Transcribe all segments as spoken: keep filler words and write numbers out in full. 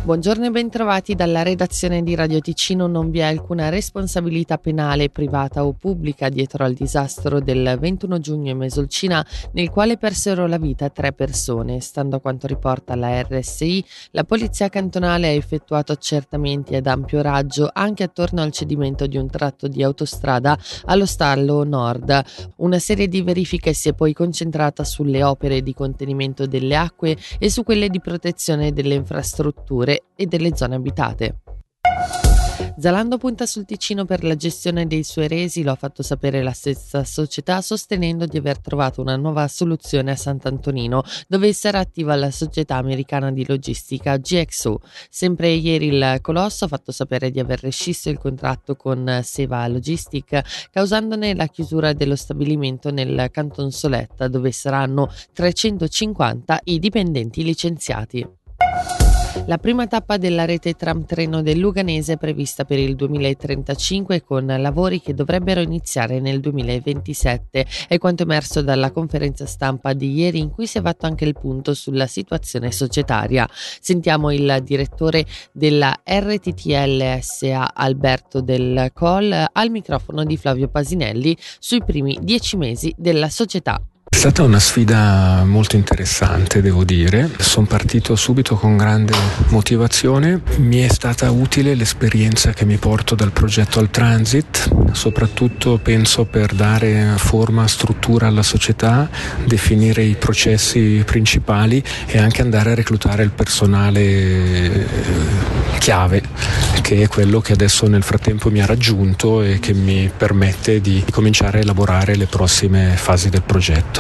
Buongiorno e bentrovati dalla redazione di Radio Ticino. Non vi è alcuna responsabilità penale, privata o pubblica dietro al disastro del ventuno giugno in Mesolcina, nel quale persero la vita tre persone. Stando a quanto riporta la R S I, la polizia cantonale ha effettuato accertamenti ad ampio raggio anche attorno al cedimento di un tratto di autostrada allo stallo nord. Una serie di verifiche si è poi concentrata sulle opere di contenimento delle acque e su quelle di protezione delle infrastrutture e delle zone abitate. Zalando punta sul Ticino per la gestione dei suoi resi, lo ha fatto sapere la stessa società, sostenendo di aver trovato una nuova soluzione a Sant'Antonino, dove sarà attiva la società americana di logistica G X O. Sempre ieri il colosso ha fatto sapere di aver rescisso il contratto con Seva Logistic, causandone la chiusura dello stabilimento nel Canton Soletta, dove saranno trecentocinquanta i dipendenti licenziati. La prima tappa della rete tram treno del Luganese è prevista per il duemilatrentacinque, con lavori che dovrebbero iniziare nel duemilaventisette. È quanto emerso dalla conferenza stampa di ieri, in cui si è fatto anche il punto sulla situazione societaria. Sentiamo il direttore della R T T L S A, Alberto Del Col, al microfono di Flavio Pasinelli sui primi dieci mesi della società. È stata una sfida molto interessante, devo dire. Sono partito subito con grande motivazione. Mi è stata utile l'esperienza che mi porto dal progetto al transit, soprattutto penso per dare forma, struttura alla società, definire i processi principali e anche andare a reclutare il personale chiave, che è quello che adesso nel frattempo mi ha raggiunto e che mi permette di cominciare a elaborare le prossime fasi del progetto.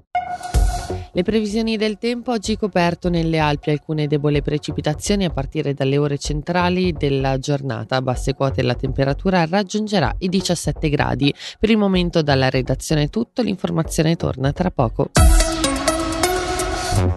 Le previsioni del tempo: oggi coperto nelle Alpi, alcune deboli precipitazioni a partire dalle ore centrali della giornata. A basse quote la temperatura raggiungerà i diciassette gradi. Per il momento dalla redazione è tutto, l'informazione torna tra poco.